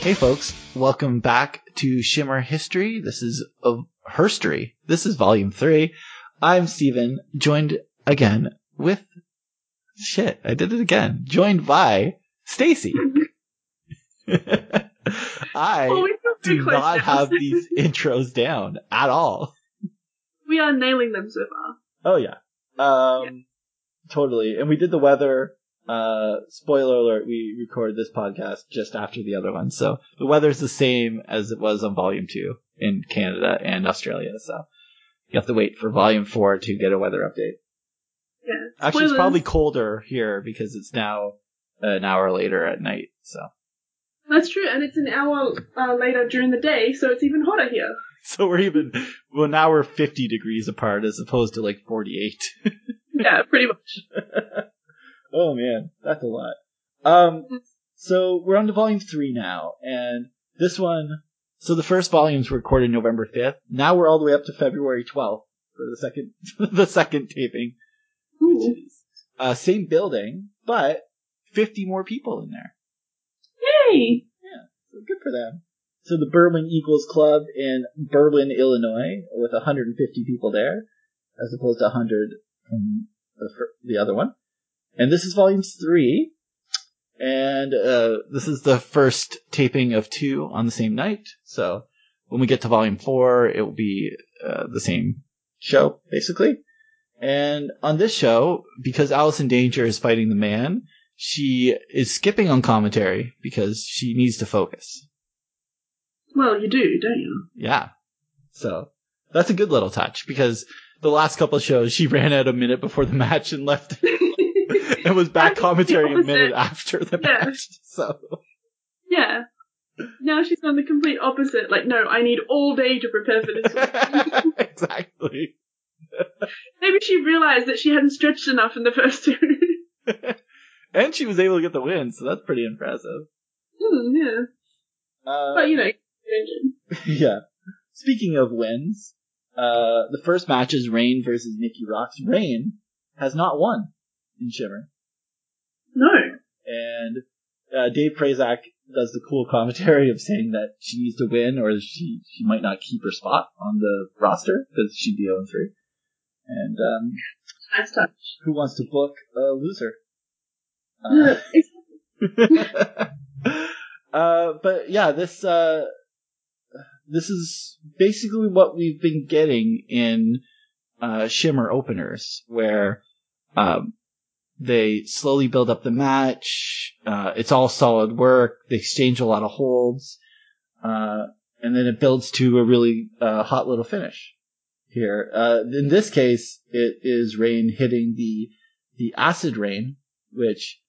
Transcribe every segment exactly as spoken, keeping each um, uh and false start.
Hey folks, welcome back to Shimmer History. This is of Herstory. This is volume three. I'm Steven, joined again with shit, I did it again. Joined by Stacy. I oh, do not now. have these intros down at all. We are nailing them so far. Oh yeah. Um yeah. Totally. And we did the weather. Uh, spoiler alert, we recorded this podcast just after the other one, so the weather's the same as it was on volume two in Canada and Australia, so you have to wait for volume four to get a weather update. Yeah. Actually, it's probably colder here because it's now an hour later at night, so. That's true, and it's an hour uh, later during the day, so it's even hotter here. So we're even, well, now we're fifty degrees apart as opposed to like forty-eight. Yeah, pretty much. Oh man, that's a lot. Um, so we're on to volume three now, and this one, so the first volumes were recorded November fifth. Now we're all the way up to February twelfth for the second, the second taping, Ooh. which is uh, same building, but fifty more people in there. Yay! Yeah, so good for them. So the Berlin Eagles Club in Berlin, Illinois, with one hundred fifty people there, as opposed to one hundred from the the other one. And this is volume three, and uh, this is the first taping of two on the same night. So when we get to volume four, it will be uh, the same show, basically. And on this show, because Allison Danger is fighting the man, she is skipping on commentary because she needs to focus. Well, you do, don't you? Yeah. So that's a good little touch, because the last couple of shows, she ran out a minute before the match and left. It was back commentary a minute after the yeah. match, so. Yeah. Now she's on the complete opposite. Like, no, I need all day to prepare for this one. Exactly. Maybe she realized that she hadn't stretched enough in the first two. And she was able to get the win, so that's pretty impressive. Mm, yeah. Uh, but, you know, engine. Yeah. Speaking of wins, uh, the first match is Rain versus Nikki Roxx. Rain has not won in Shimmer. No. And uh, Dave Prazak does the cool commentary of saying that she needs to win or she, she might not keep her spot on the roster because she'd be oh and three. And um, nice touch. Who wants to book a loser? Uh, uh, but yeah, this uh, this is basically what we've been getting in uh, Shimmer openers, where um, they slowly build up the match. Uh, it's all solid work. They exchange a lot of holds. Uh, and then it builds to a really uh, hot little finish here. Uh, in this case, it is Rain hitting the the acid rain, which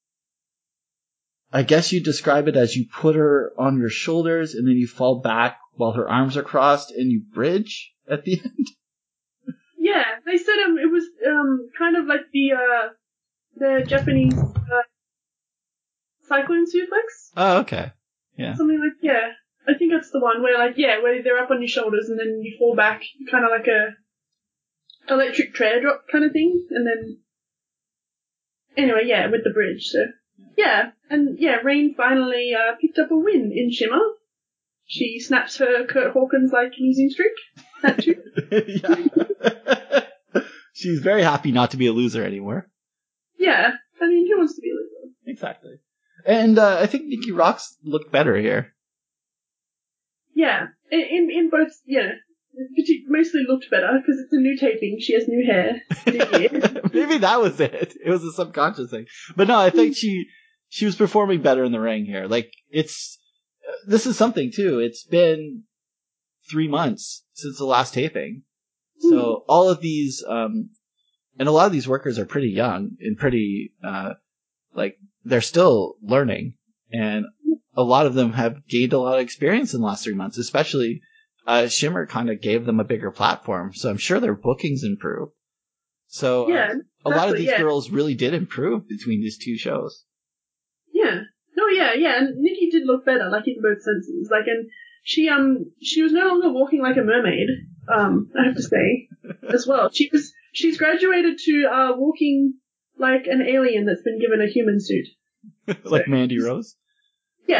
I guess you describe it as you put her on your shoulders and then you fall back while her arms are crossed and you bridge at the end. Yeah, they said um it was um kind of like the uh the Japanese uh, cyclone suplex. Oh, okay. Yeah. Something like, yeah. I think that's the one where, like, yeah, where they're up on your shoulders and then you fall back, kind of like a electric chair drop kind of thing, and then, anyway, yeah, with the bridge, so, yeah. And, yeah, Rain finally uh, picked up a win in Shimmer. She snaps her Kurt Hawkins-like losing streak. That too. Yeah. She's very happy not to be a loser anymore. Yeah. I mean, who wants to be a loser? Exactly. And uh, I think Nikki Roxx looked better here. Yeah. In in, in both, yeah. She mostly looked better because it's a new taping. She has new hair. New year. Maybe that was it. It was a subconscious thing. But no, I think she she was performing better in the ring here. Like, it's this is something too. It's been three months since the last taping, so mm. all of these um, and a lot of these workers are pretty young and pretty uh, like they're still learning, and a lot of them have gained a lot of experience in the last three months. Especially uh, Shimmer kind of gave them a bigger platform, so I'm sure their bookings improved. So yeah, uh, a lot of these yeah. girls really did improve between these two shows. Yeah. Oh yeah, yeah. And Nikki did look better, like in both senses. Like, and she um she was no longer walking like a mermaid. Um, I have to say, as well. She was she's graduated to uh walking like an alien that's been given a human suit. Like so, Mandy Rose. Yeah.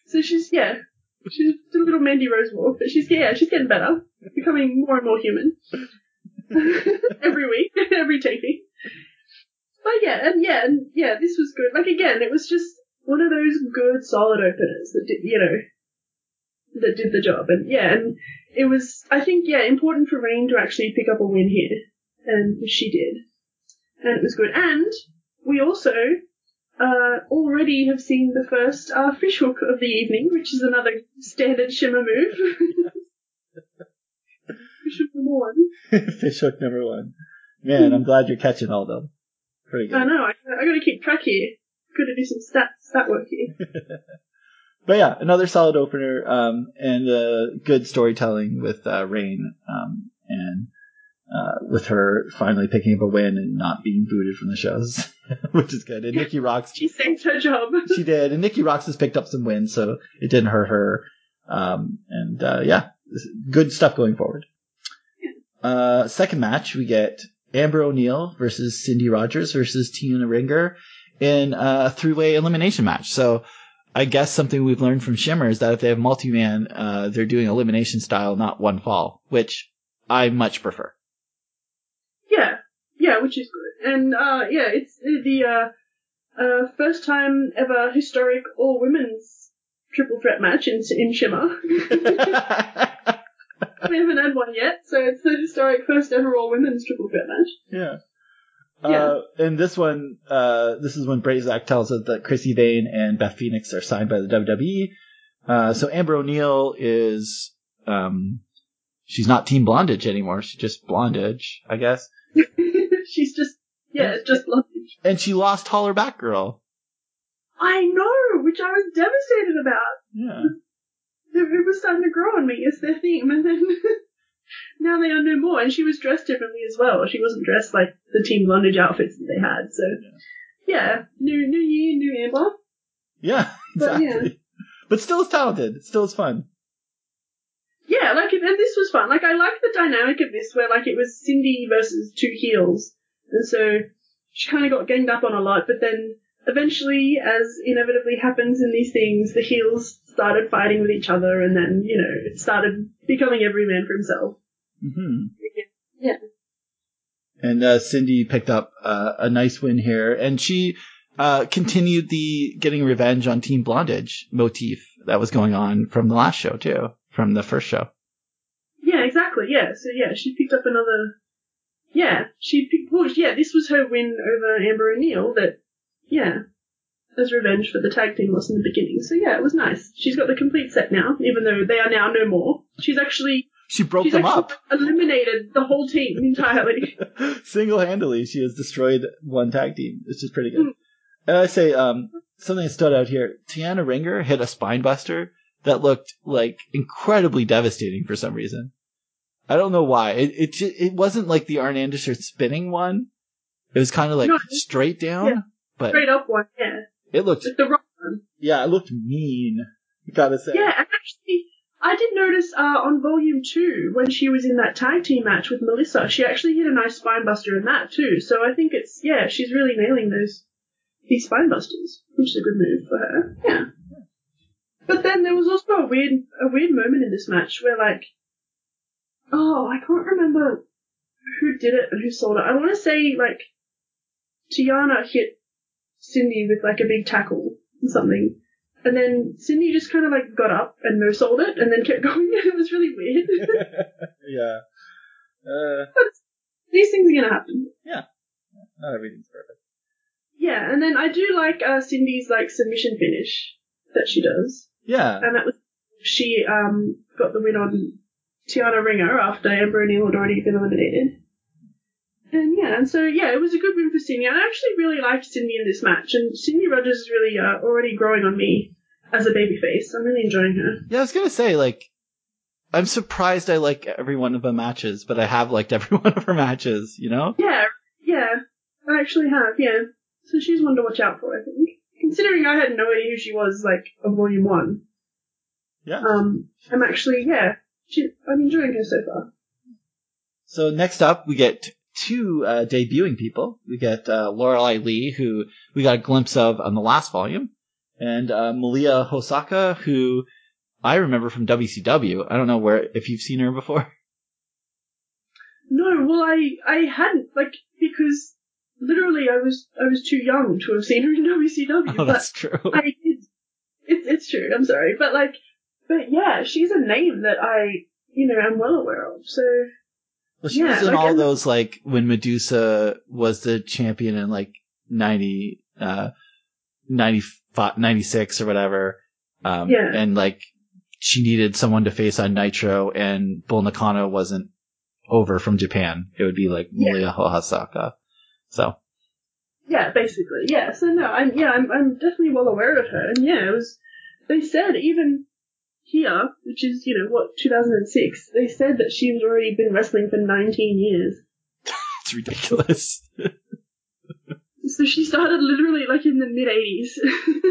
So she's, yeah, she's a little Mandy Rose Wolf, but she's, yeah, she's getting better, becoming more and more human. Every week, every taping. But yeah, and yeah, and yeah, this was good. Like, again, it was just one of those good, solid openers that did, you know, that did the job. And yeah, and it was, I think, yeah, important for Rain to actually pick up a win here. And she did. And it was good. And we also uh, already have seen the first uh, fishhook of the evening, which is another standard Shimmer move. Fishhook number one. Fishhook number one. Man, I'm glad you're catching all of them. Pretty good. I know. I, I got to keep track here. Got to do some stat stat work here. But yeah, another solid opener, um, and uh, good storytelling with uh, Rain, um, and uh, with her finally picking up a win and not being booted from the shows, which is good. And Nikki Rocks, she saved her job. She did, and Nikki Rocks has picked up some wins, so it didn't hurt her. Um, and uh, yeah, good stuff going forward. Uh, second match, we get Amber O'Neal versus Cindy Rogers versus Tiana Ringer in a three-way elimination match. So I guess something we've learned from Shimmer is that if they have multi-man, uh, they're doing elimination style, not one fall, which I much prefer. Yeah, yeah, which is good. And, uh, yeah, it's the, uh, uh, first time ever historic all-women's triple threat match in, in Shimmer. We haven't had one yet, so it's the historic first ever all-women's triple threat match. Yeah. Yeah. Uh, and this one, uh, this is when Brazak tells us that Chrissy Vane and Beth Phoenix are signed by the W W E. Uh, so Amber O'Neal is, um, she's not Team Blondage anymore. She's just Blondage, I guess. She's just, yeah, and, just Blondage. And she lost Holler Back Girl. I know, which I was devastated about. Yeah. It, it was starting to grow on me as their theme, and then now they are no more. And she was dressed differently as well. She wasn't dressed like the Team Blondage outfits that they had. So, yeah, yeah new new year, new Amber. Yeah, exactly. But, yeah. But still as talented. Still as fun. Yeah, like, and this was fun. Like, I like the dynamic of this, where, like, it was Cindy versus two heels. And so she kind of got ganged up on a lot, but then eventually, as inevitably happens in these things, the heels started fighting with each other, and then, you know, it started becoming every man for himself. Mm-hmm. Yeah. And uh, Cindy picked up uh, a nice win here, and she uh, continued the getting revenge on Team Blondage motif that was going on from the last show, too, from the first show. Yeah, exactly, yeah. So, yeah, she picked up another... Yeah, she picked... Well, yeah, this was her win over Amber O'Neal that, yeah, as revenge for the tag team loss in the beginning. So, yeah, it was nice. She's got the complete set now, even though they are now no more. She's actually... She broke she's them actually up. Eliminated the whole team entirely. Single-handedly, she has destroyed one tag team, which is pretty good. Mm. And I say, um, something that stood out here. Tiana Ringer hit a spine buster that looked, like, incredibly devastating for some reason. I don't know why. It it, just, it wasn't like the Arn Anderson spinning one. It was kind of like no, straight down. Yeah, but straight up one, yeah. It looked... Like the rock one. Yeah, it looked mean, gotta say. Yeah, and actually... I did notice uh, on Volume two, when she was in that tag team match with Melissa, she actually hit a nice spine buster in that too. So I think it's, yeah, she's really nailing those these spine busters, which is a good move for her. Yeah. But then there was also a weird a weird moment in this match where, like, oh, I can't remember who did it and who sold it. I want to say, like, Tiana hit Cindy with, like, a big tackle or something. And then Cindy just kind of, like, got up and no-sold it and then kept going. It was really weird. Yeah. Uh, but these things are going to happen. Yeah. Not everything's perfect. Yeah, and then I do like uh, Cindy's, like, submission finish that she does. Yeah. And that was, she um got the win on Tiana Ringer after Amber O'Neal had already been eliminated. And yeah, and so yeah, it was a good win for Cindy. I actually really liked Cindy in this match, and Cindy Rogers is really uh, already growing on me as a babyface. I'm really enjoying her. Yeah, I was gonna say, like, I'm surprised I like every one of her matches, but I have liked every one of her matches, you know? Yeah, yeah, I actually have, yeah. So she's one to watch out for, I think. Considering I had no idea who she was, like, on Volume One. Yeah. Um, I'm actually, yeah, she, I'm enjoying her so far. So next up, we get two uh, debuting people. We get uh, Lorelei Lee, who we got a glimpse of on the last volume, And uh, Malia Hosaka, who I remember from W C W. I don't know where if you've seen her before. No, well, I I hadn't, like, because literally I was I was too young to have seen her in W C W. Oh, that's true. I did. It's it's true. I'm sorry, but like, but yeah, she's a name that I you know am well aware of. So. Well, she yeah, was in like, all those, like, when Medusa was the champion in, like, ninety, uh, ninety-five, ninety-six or whatever. Um, yeah. And, like, she needed someone to face on Nitro, and Bull Nakano wasn't over from Japan. It would be, like, Malia yeah. Hosaka. So. Yeah, basically. Yeah, so no, I'm, yeah, I'm, I'm definitely well aware of her. And yeah, it was, they said even here, which is, you know, what, two thousand six, they said that she's already been wrestling for nineteen years. It's ridiculous. So she started literally, like, in the mid-eighties.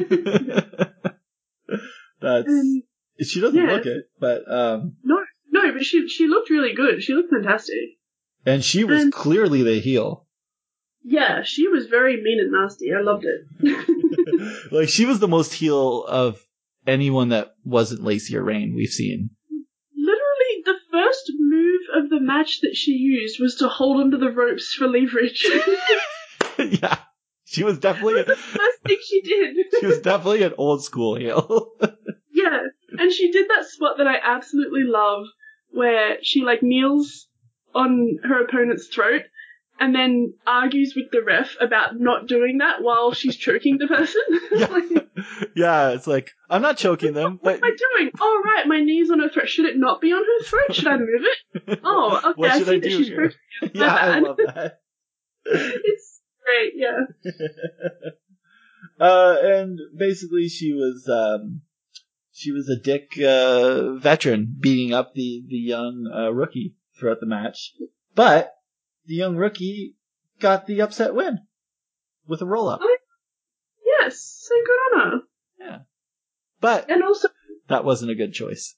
That's... Um, she doesn't yeah. look it, but... Um, no, no, but she she looked really good. She looked fantastic. And she was and, clearly the heel. Yeah, she was very mean and nasty. I loved it. Like, she was the most heel of anyone that wasn't Lacey or Rain we've seen. Literally, the first move of the match that she used was to hold onto the ropes for leverage. Yeah, she was definitely... That was the first thing she did. She was definitely an old school heel. Yeah, and she did that spot that I absolutely love, where she, like, kneels on her opponent's throat and then argues with the ref about not doing that while she's choking the person. Yeah, like, yeah, it's like, I'm not choking them. What but... am I doing? Oh, right, my knee's on her throat. Should it not be on her throat? Should I move it? Oh, okay, what should I see I that do she's here? choking. Yeah, I love that. It's great, yeah. uh, and basically she was, um, she was a dick, uh, veteran beating up the, the young, uh, rookie throughout the match. But the young rookie got the upset win with a roll up. Oh, yes, so good on her. Yeah. But and also that wasn't a good choice.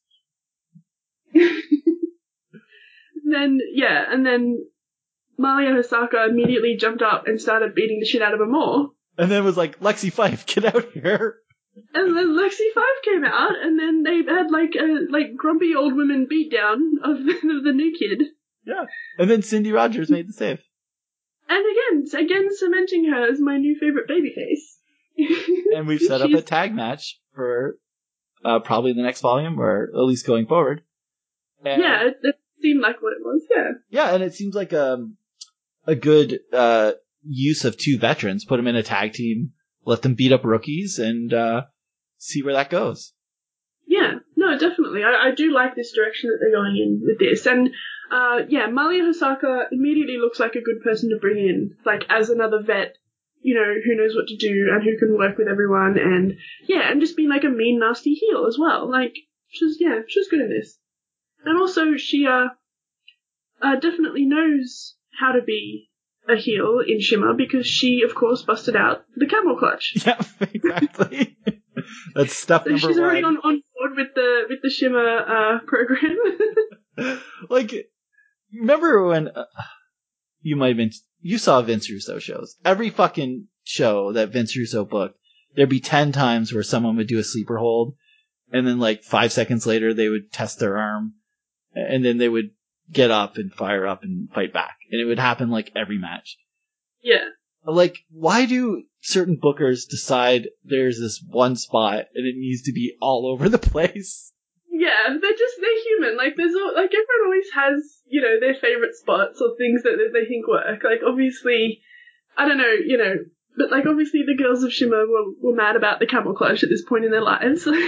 Then, yeah, and then Malia Hosaka immediately jumped up and started beating the shit out of her more. And then was like, Lexi Fife, get out here. And then Lexi Fife came out, and then they had like a like grumpy old woman beatdown of, of the new kid. Yeah. And then Cindy Rogers made the save. And again, again cementing her as my new favorite babyface. And we've set up a tag match for uh, probably the next volume, or at least going forward. And yeah, it, it seemed like what it was, yeah. Yeah, and it seems like um, a good uh, use of two veterans. Put them in a tag team, let them beat up rookies, and uh, see where that goes. Yeah, no, definitely. I, I do like this direction that they're going in with this. And, uh, yeah, Malia Hosaka immediately looks like a good person to bring in, like, as another vet, you know, who knows what to do and who can work with everyone, and, yeah, and just being, like, a mean, nasty heel as well. Like, she's, yeah, she's good in this. And also, she, uh, uh, definitely knows how to be a heel in Shimmer, because she, of course, busted out the camel clutch. Yeah, exactly. That's step so number she's one. already on, on board with the with the Shimmer uh, program. Like, remember when uh, you might have been you saw Vince Russo shows? Every fucking show that Vince Russo booked, there'd be ten times where someone would do a sleeper hold, and then like five seconds later they would test their arm, and then they would get up and fire up and fight back, and it would happen like every match. Yeah. Like, why do certain bookers decide there's this one spot and it needs to be all over the place? Yeah, they're just, they're human. Like, there's all, like, everyone always has, you know, their favourite spots or things that, that they think work. Like, obviously, I don't know, you know, but, like, obviously the girls of Shimmer were, were mad about the camel clutch at this point in their lives. But,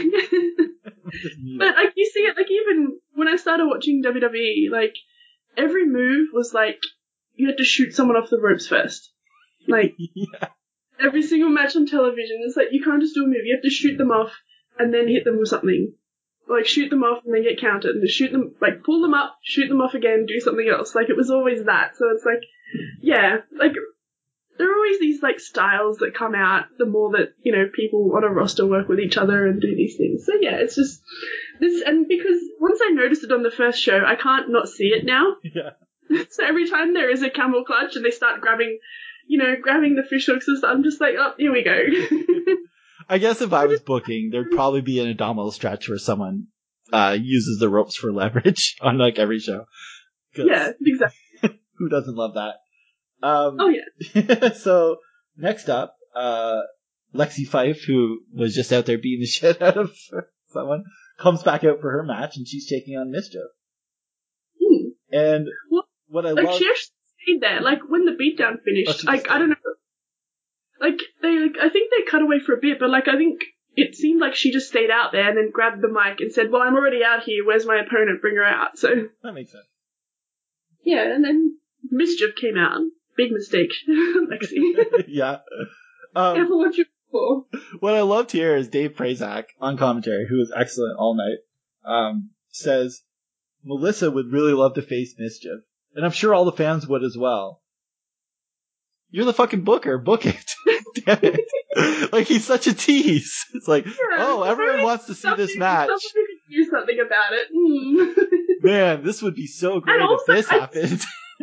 like, you see it, like, even when I started watching W W E, like, every move was, like, you had to shoot someone off the ropes first. Like, yeah. Every single match on television, it's like, you can't just do a move. You have to shoot them off and then hit them with something. Like, shoot them off and then get counted. And shoot them, like, pull them up, shoot them off again, do something else. Like, it was always that. So it's like, yeah, like, there are always these, like, styles that come out the more that, you know, people on a roster work with each other and do these things. So yeah, it's just, this, and because once I noticed it on the first show, I can't not see it now. Yeah. So every time there is a camel clutch and they start grabbing, you know, grabbing the fish hooks and stuff, I'm just like, oh, here we go. I guess if I was booking, there'd probably be an abdominal stretch where someone uh, uses the ropes for leverage on like every show. Yeah, exactly. Who doesn't love that? Um, oh yeah. So next up, uh, Lexi Fife, who was just out there beating the shit out of someone, comes back out for her match, and she's taking on Mischief. Hmm. And well, what I like love, she actually stayed there. Like when the beatdown finished, oh, like I don't know. Like they, like I think they cut away for a bit, but like I think it seemed like she just stayed out there and then grabbed the mic and said, "Well, I'm already out here. Where's my opponent? Bring her out." So that makes sense. Yeah, and then Mischief came out. Big mistake, Lexi. Yeah. Um, Careful what you for. What I loved here is Dave Prazak on commentary, who was excellent all night, um, says Melissa would really love to face Mischief, and I'm sure all the fans would as well. You're the fucking booker. Book it. Damn it. Like, he's such a tease. It's like, yeah, oh, everyone wants to see this match. Somebody could do something about it. Mm. Man, this would be so great also, if this I, happened.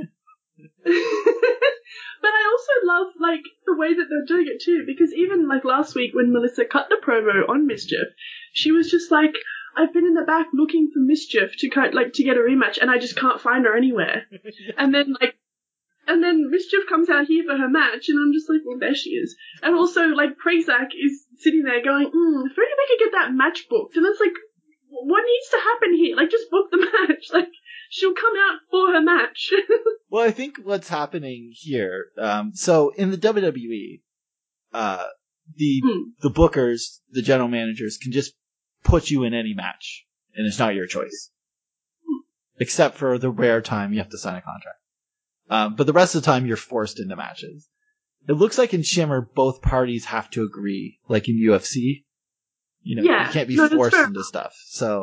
But I also love, like, the way that they're doing it, too, because even, like, last week when Melissa cut the promo on Mischief, she was just like, I've been in the back looking for Mischief to cut, like, to get a rematch, and I just can't find her anywhere. Yeah. And then, like, And then Mischief comes out here for her match, and I'm just like, well, there she is. And also, like, Prazak is sitting there going, mm, if only we could get that match booked. And it's like, what needs to happen here? Like, just book the match. Like, she'll come out for her match. Well, I think what's happening here, um, so in the W W E, uh, the hmm. the bookers, the general managers, can just put you in any match, and it's not your choice. Hmm. Except for the rare time you have to sign a contract. Um, but the rest of the time, you're forced into matches. It looks like in Shimmer, both parties have to agree, like in U F C. You know, yeah, you can't be no, forced into stuff. So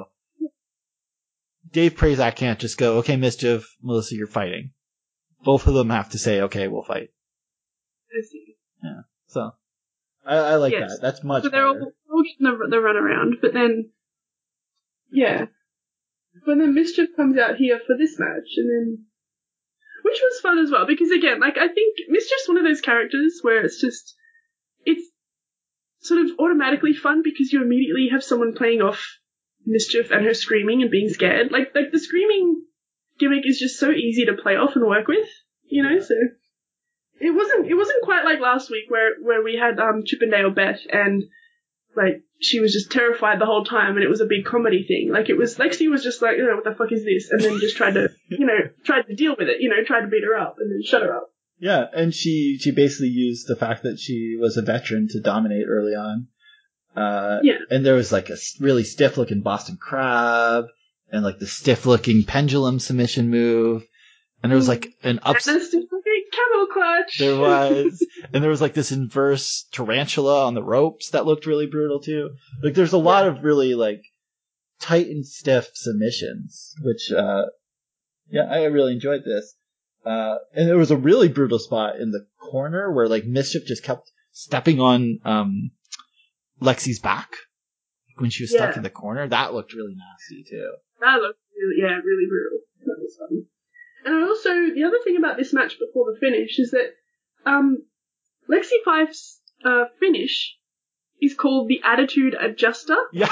Dave Prazak can't just go, okay, Mischief, Melissa, you're fighting. Both of them have to say, okay, we'll fight. I see. Yeah, so I, I like yes. that. That's much so they're better. All, all getting the, the run around, but then, yeah. But then Mischief comes out here for this match, and then which was fun as well, because again, like, I think Mischief's one of those characters where it's just, it's sort of automatically fun because you immediately have someone playing off Mischief and her screaming and being scared. Like, like the screaming gimmick is just so easy to play off and work with, you know, so it wasn't, it wasn't quite like last week where, where we had, um, Chippendale Beth and, like, she was just terrified the whole time and it was a big comedy thing. Like, it was, Lexi was just like, oh, what the fuck is this? And then just tried to, you know, tried to deal with it, you know, tried to beat her up and then shut her up. Yeah, and she, she basically used the fact that she was a veteran to dominate early on. Uh, yeah. And there was like a really stiff looking Boston Crab and like the stiff looking pendulum submission move. And there was like an ups. And a stiff looking camel clutch. There was. And there was like this inverse tarantula on the ropes that looked really brutal too. Like there's a lot yeah. of really like tight and stiff submissions, which, uh, yeah, I really enjoyed this. Uh, and there was a really brutal spot in the corner where like Mischief just kept stepping on, um, Lexi's back when she was yeah. stuck in the corner. That looked really nasty too. That looked really, yeah, really brutal. That was fun. And also, the other thing about this match before the finish is that, um, Lexi Fife's, uh, finish is called the Attitude Adjuster. Yeah.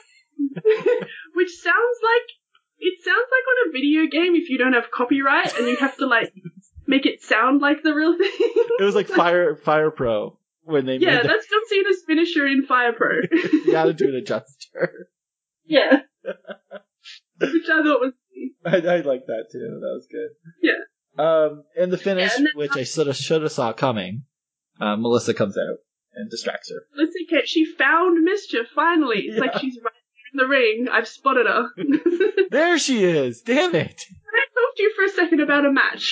Which sounds like, it sounds like on a video game if you don't have copyright and you have to like make it sound like the real thing. It was like Fire, Fire Pro. When they yeah, made the, that's John Cena's finisher in Fire Pro. The Attitude Adjuster. Yeah. Which I thought was I, I like that too. That was good. Yeah. Um, and the finish, yeah, and then, which um, I sort of should have saw coming, uh, Melissa comes out and distracts her. Let's see, Kate. She found Mischief finally. It's yeah. like she's right in the ring. I've spotted her. There she is. Damn it. I talked to you for a second about a match.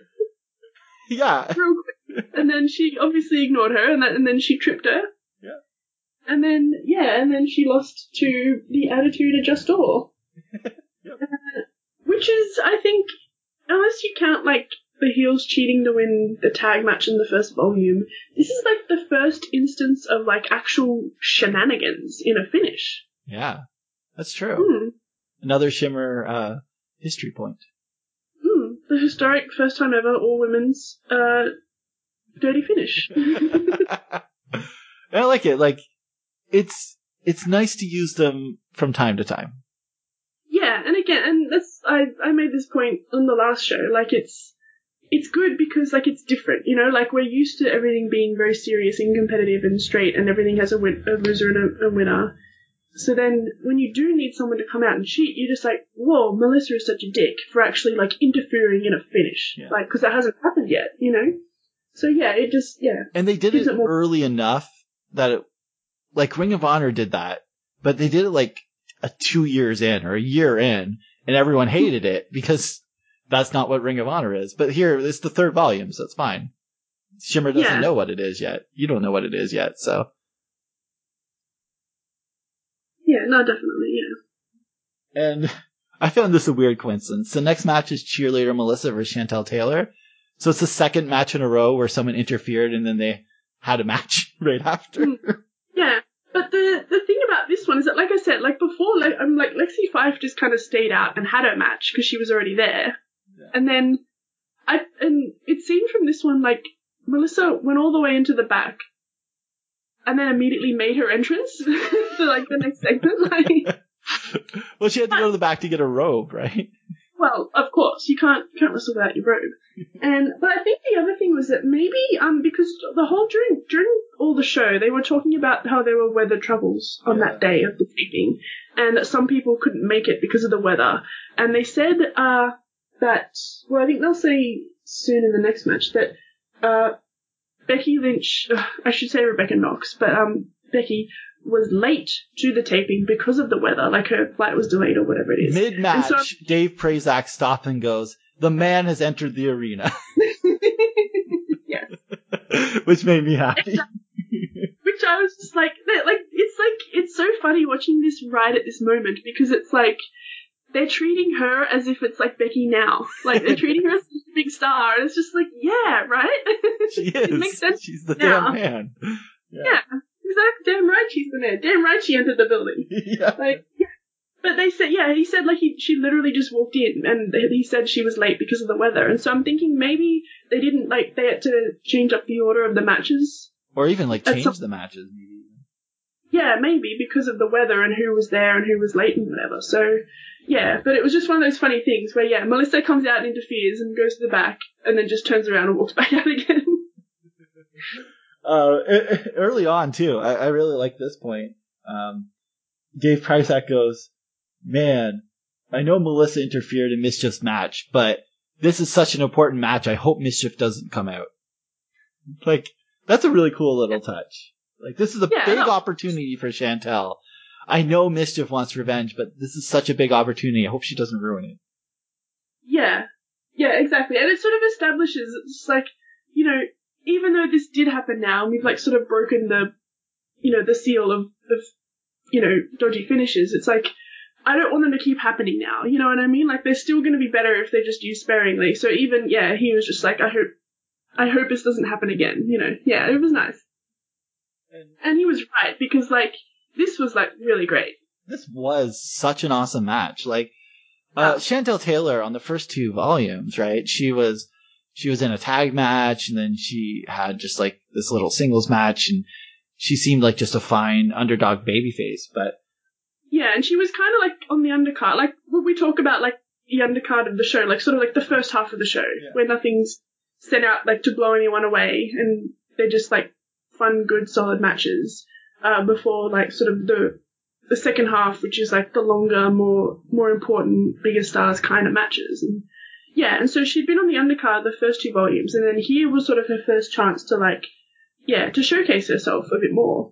Yeah. Real quick. And then she obviously ignored her, and, that, and then she tripped her. Yeah. And then, yeah, and then she lost to the Attitude Adjuster. Yep. Uh, which is, I think, unless you count, like, the heels cheating to win the tag match in the first volume, this is, like, the first instance of, like, actual shenanigans in a finish. Yeah, that's true. Mm. Another Shimmer uh, history point. Mm. The historic first time ever all-women's uh, dirty finish. And I like it. Like, it's it's nice to use them from time to time. Yeah, and again, and that's I I made this point on the last show. Like it's it's good because like it's different, you know. Like we're used to everything being very serious and competitive and straight, and everything has a, win- a loser and a, a winner. So then, when you do need someone to come out and cheat, you're just like, whoa, Melissa is such a dick for actually like interfering in a finish, Yeah. like because that hasn't happened yet, you know. So yeah, it just yeah. And they did it, it more- early enough that it, like Ring of Honor did that, but they did it like a two years in or a year in, and everyone hated it because that's not what Ring of Honor is. But here, it's the third volume, so it's fine. Shimmer doesn't Yeah. know what it is yet. You don't know what it is yet, so. Yeah, no, definitely, yeah. And I found this a weird coincidence. The next match is Cheerleader Melissa versus Chantel Taylor. So it's the second match in a row where someone interfered and then they had a match right after. Yeah, but the the thing about this one is that, like I said, like before, like, I'm like Lexi Fife just kind of stayed out and had her match because she was already there, Yeah. and then I and it seemed from this one like Melissa went all the way into the back. And then immediately made her entrance for like the next segment. Like, well, she had to go to the back to get a robe, right? well, of course, you can't you can't wrestle without your robe. And but I think the other thing was that maybe um because the whole during during all the show they were talking about how there were weather troubles on Yeah. that day of the taping, and that some people couldn't make it because of the weather. And they said uh that well, I think they'll say soon in the next match that uh. Becky Lynch, uh, I should say Rebecca Knox, but um, Becky was late to the taping because of the weather, like her flight was delayed or whatever it is. Mid-match, so, Dave Prazak stops and goes, "The man has entered the arena." yes. Which made me happy. Which I was just like, like, it's like, it's so funny watching this right at this moment because it's like, they're treating her as if it's like Becky now. Like, they're treating her as a big star. And it's just like, yeah, right? She is. It makes sense. She's the now. damn man. Yeah. yeah, exactly. Damn right she's the man. Damn right she entered the building. Yeah. Like, yeah. But they said, yeah, he said like he, she literally just walked in and he said she was late because of the weather. And so I'm thinking maybe they didn't, like, they had to change up the order of the matches. Or even, like, change some- the matches, maybe. Yeah, maybe because of the weather and who was there and who was late and whatever. So, yeah, but it was just one of those funny things where, yeah, Melissa comes out and interferes and goes to the back and then just turns around and walks back out again. Uh, early on, too, I, I really like this point. Um, Dave Prazak goes, "Man, I know Melissa interfered in Mischief's match, but this is such an important match, I hope Mischief doesn't come out." Like, that's a really cool little touch. Like, this is a Yeah, big no. opportunity for Chantel. I know Mischief wants revenge, but this is such a big opportunity. I hope she doesn't ruin it. Yeah. Yeah, exactly. And it sort of establishes, it's like, you know, even though this did happen now, and we've like sort of broken the, you know, the seal of, of, you know, dodgy finishes, it's like, I don't want them to keep happening now, you know what I mean? Like, they're still going to be better if they're just used sparingly. So even, yeah, he was just like, I hope, I hope this doesn't happen again, you know? Yeah, it was nice. And And he was right, because, like, this was, like, really great. this was such an awesome match. Like, uh, Yeah. Chantel Taylor on the first two volumes, right? She was, she was in a tag match, and then she had just like this little singles match, and she seemed like just a fine underdog babyface, but Yeah, and she was kind of, like, on the undercard. Like, when we talk about, like, the undercard of the show, like, sort of like the first half of the show, Yeah. where nothing's sent out, like, to blow anyone away, and they're just, like, fun, good, solid matches, uh, before, like, sort of the the second half, which is, like, the longer, more more important, bigger stars kind of matches. And yeah, and so she'd been on the undercard the first two volumes, and then here was sort of her first chance to, like, yeah, to showcase herself a bit more.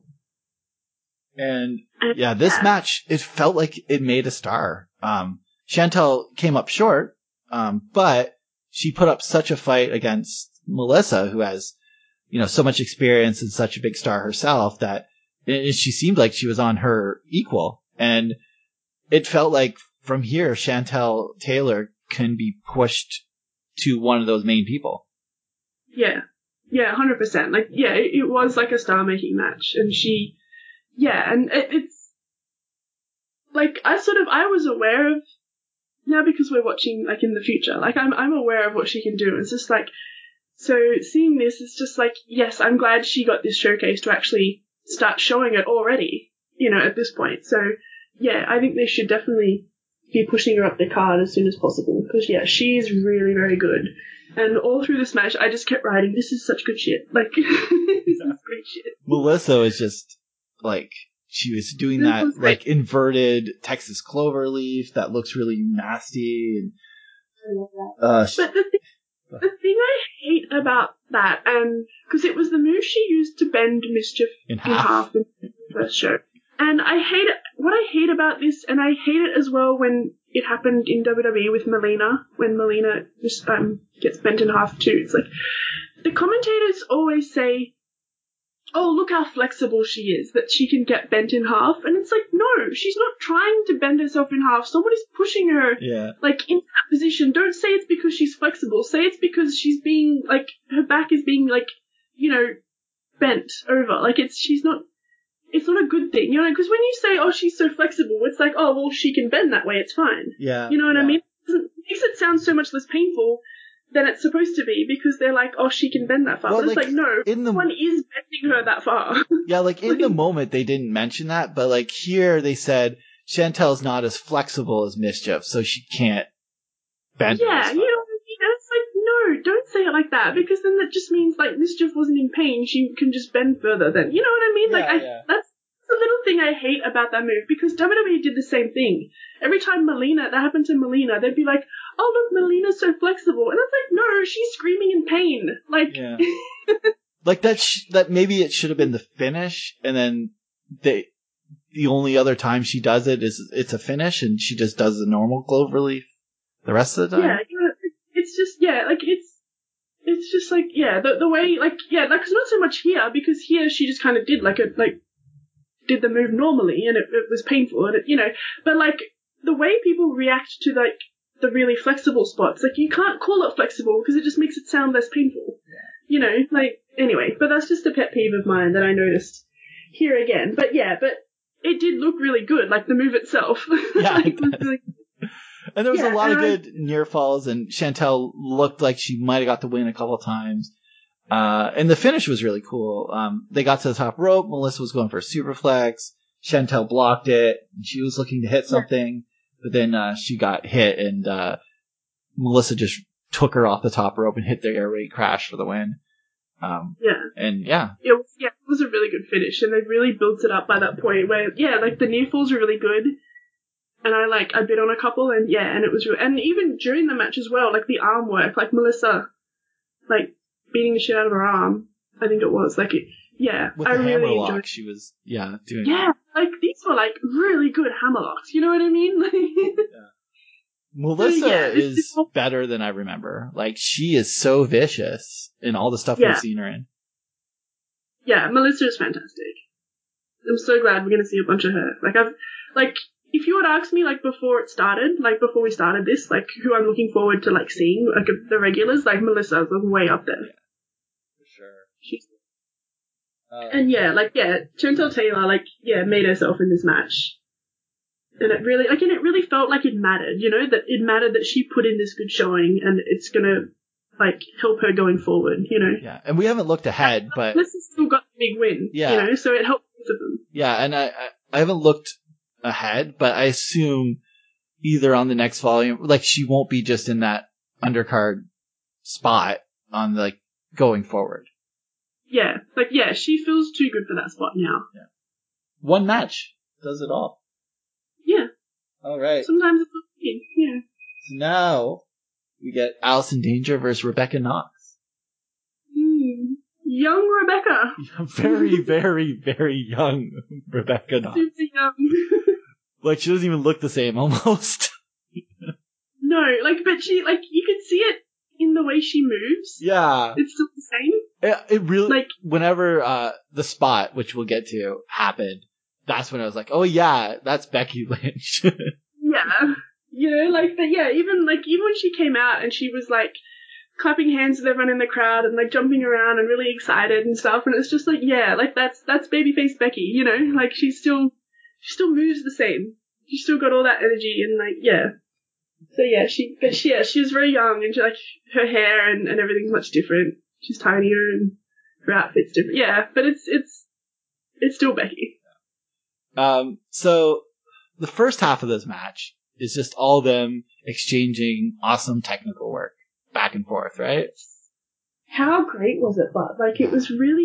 And And, yeah, this yeah. match, it felt like it made a star. Um, Chantel came up short, um, but she put up such a fight against Melissa, who has, you know, so much experience and such a big star herself, that it, she seemed like she was on her equal. And it felt like from here, Chantel Taylor can be pushed to one of those main people. Yeah. Yeah, one hundred percent. Like, yeah, it, it was like a star-making match. And she, yeah, and it, it's, like, I sort of, I was aware of, now because we're watching, like, in the future, like, I'm, I'm aware of what she can do. It's just like, so seeing this is just like, yes, I'm glad she got this showcase to actually start showing it already. you know, at this point. So, yeah, I think they should definitely be pushing her up the card as soon as possible because, yeah, she's really, very good. And all through this match, I just kept writing, this is such good shit. Like, this is great shit. Melissa was just, like, she was doing that, like, inverted Texas cloverleaf that looks really nasty. And, I love that. uh, she, but the thing, the thing I hate about that, and because it was the move she used to bend Mischief in in half. half in the first show. And I hate it. What I hate about this, and I hate it as well when it happened in W W E with Melina, when Melina just um, gets bent in half too. It's like the commentators always say, oh, look how flexible she is, that she can get bent in half. And it's like, no, she's not trying to bend herself in half. Somebody's pushing her, Yeah. like, into that position. Don't say it's because she's flexible. Say it's because she's being, like, her back is being, like, you know, bent over. Like, it's, she's not, it's not a good thing, you know, because when you say, oh, she's so flexible, it's like, oh, well, she can bend that way, it's fine. Yeah. You know what yeah. I mean? It makes it sound so much less painful than it's supposed to be because they're like, oh, she can bend that far. Well, but it's like, like, no, in the, no one is bending her that far. Yeah, like, in the moment, they didn't mention that, but, like, here they said Chantel's not as flexible as Mischief, so she can't bend her Yeah, as far. you know what I mean? And it's like, no, don't say it like that because then that just means, like, Mischief wasn't in pain. She can just bend further then. You know what I mean? Yeah, like, I, yeah. that's the little thing I hate about that move because W W E did the same thing. Every time Melina, that happened to Melina, they'd be like, oh, look, Melina's so flexible. And it's like, no, she's screaming in pain. Like, Yeah. Like, that sh- that maybe it should have been the finish, and then they, the only other time she does it is it's a finish, and she just does the normal cloverleaf the rest of the time. yeah, you know, it's just, yeah, like, it's, it's just like, yeah, the the way, like, yeah, like, it's not so much here, because here she just kind of did, like, a, like, did the move normally, and it, it was painful, and it, you know, but, like, the way people react to, like, the really flexible spots, like, you can't call it flexible, because it just makes it sound less painful. Yeah. You know, like, anyway, but that's just a pet peeve of mine that I noticed here again. But yeah, but it did look really good, like the move itself. Yeah, like, it was does. really, And there was yeah, a lot of and I- good near falls, and Chantel looked like she might have got the win a couple of times. Uh, and the finish was really cool. Um, they got to the top rope. Melissa was going for a superflex. Chantel blocked it. And she was looking to hit something, but then uh, she got hit, and uh, Melissa just took her off the top rope and hit the air raid crash for the win. Um, yeah. and yeah, It was, yeah, it was a really good finish, and they really built it up by that point where, yeah, like the near falls were really good, and I like I bid on a couple, and yeah, and it was, re- and even during the match as well, like the arm work, like Melissa, like beating the shit out of her arm, I think it was, like it, yeah, with I the really hammerlock, enjoyed. she was yeah doing. Yeah, like these were like really good hammerlocks, you know what I mean? Yeah. Melissa yeah, this is is- better than I remember. Like, she is so vicious in all the stuff Yeah. we've seen her in. Yeah, Melissa is fantastic. I'm so glad we're gonna see a bunch of her. Like I've, like, if you had asked me like before it started, like before we started this, like who I'm looking forward to like seeing, like the regulars, like Melissa was way up there. For sure. She's, Uh, and yeah, like yeah, Chantel Taylor, like yeah, made herself in this match, and it really, like, and it really felt like it mattered, you know, that it mattered that she put in this good showing, and it's gonna like help her going forward, you know. yeah, and we haven't looked ahead, but Melissa's still got the big win, Yeah. you know, so it helped both of them. yeah, and I, I I haven't looked ahead, but I assume either on the next volume, like, she won't be just in that undercard spot on, like, going forward. Yeah, like yeah, she feels too good for that spot now. One match does it all. Yeah, All right. sometimes it's okay. Yeah. So now we get Allison Danger versus Rebecca Knox. Mm. Young Rebecca. Very, very, very young Rebecca Knox. Super young. Like, she doesn't even look the same almost. No, like, but she, like, you could see it in the way she moves. Yeah. It's still the same. It, it really, Like- whenever uh, the spot, which we'll get to, happened, that's when I was like, oh yeah, that's Becky Lynch. Yeah. You know, like, but yeah, even, like, even when she came out and she was, like, clapping hands with everyone in the crowd and, like, jumping around and really excited and stuff, and it's just like, yeah, like, that's, that's babyface Becky, you know? Like, she's still, she still moves the same. She's still got all that energy and, like, yeah. So yeah, she, but she, yeah, she was very young and she, like, her hair and, and everything's much different. She's tinier and her outfit's different. Yeah, but it's, it's, it's still Becky. Um, so the first half of this match is just all them exchanging awesome technical work back and forth, right? How great was it, but like it was really,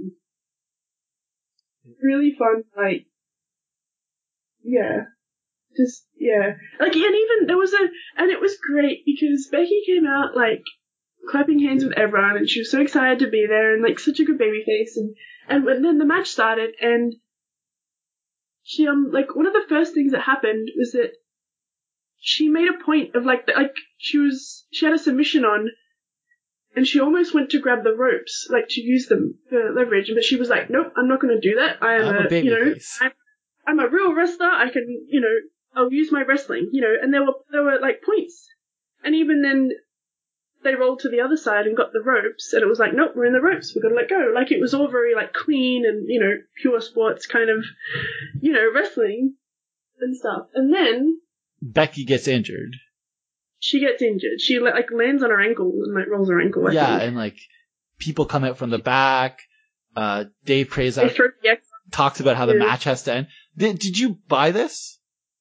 really fun. Like, yeah, just yeah, like and even there was a and it was great because Becky came out like clapping hands with everyone, and she was so excited to be there, and like such a good baby face, and and when then the match started, and she um like one of the first things that happened was that she made a point of like the, like she was she had a submission on, and she almost went to grab the ropes like to use them for leverage, but she was like, nope, I'm not going to do that. I am I'm a a, baby you know face. I'm, I'm a real wrestler. I can you know I'll use my wrestling, you know, and there were there were like points, and even then they rolled to the other side and got the ropes, and it was like, nope, we're in the ropes, we've got to let go. Like it was all very like clean and you know pure sports kind of you know wrestling and stuff, and then Becky gets injured. she gets injured. She like lands on her ankle and like rolls her ankle. I Yeah, think. and like people come out from the back. Uh, Dave They Prazak throw the X- talks about how the Yeah. match has to end. Did Did you buy this?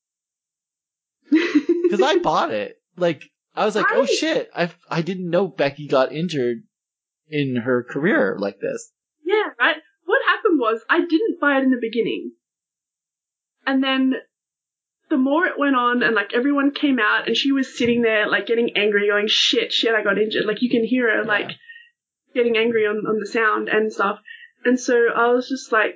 Because I bought it. Like I was like, I- oh shit! I I didn't know Becky got injured in her career like this. Yeah, right. What happened was I didn't buy it in the beginning, and then the more it went on, and like everyone came out, and she was sitting there like getting angry, going shit, shit, I got injured. Like you can hear her Yeah. like getting angry on on the sound and stuff. And so I was just like,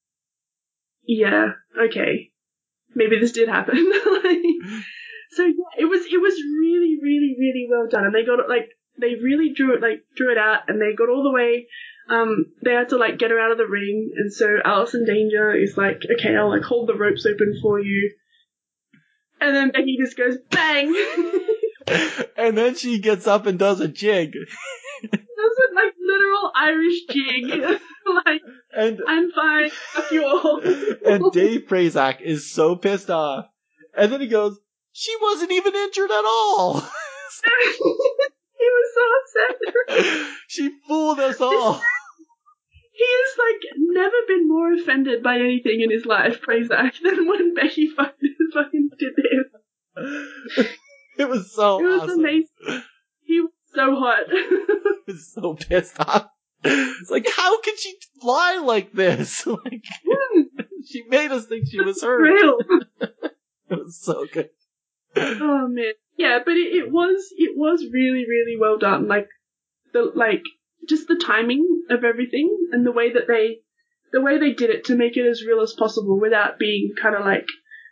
yeah, okay, maybe this did happen. like, so yeah, it was it was really really really well done, and they got it like they really drew it like drew it out, and they got all the way. Um, they had to like get her out of the ring, and so Allison Danger is like, okay, I'll like hold the ropes open for you, and then Becky just goes bang, And then she gets up and does a jig. does it like literal Irish jig, like And I'm fine, fuck you all. and Dave Prazak is so pissed off. And then he goes, she wasn't even injured at all. He was so upset. She fooled us all. He has like never been more offended by anything in his life, Prazak, than when Becky fucking, fucking did this. It was so It was awesome. amazing. He was so hot. He was so pissed off. It's like, how could she lie like this? Like, she made us think she was hurt. Real. It was so good. Oh man. Yeah, but it, it was it was really really well done. Like the like just the timing of everything and the way that they the way they did it to make it as real as possible without being kind of like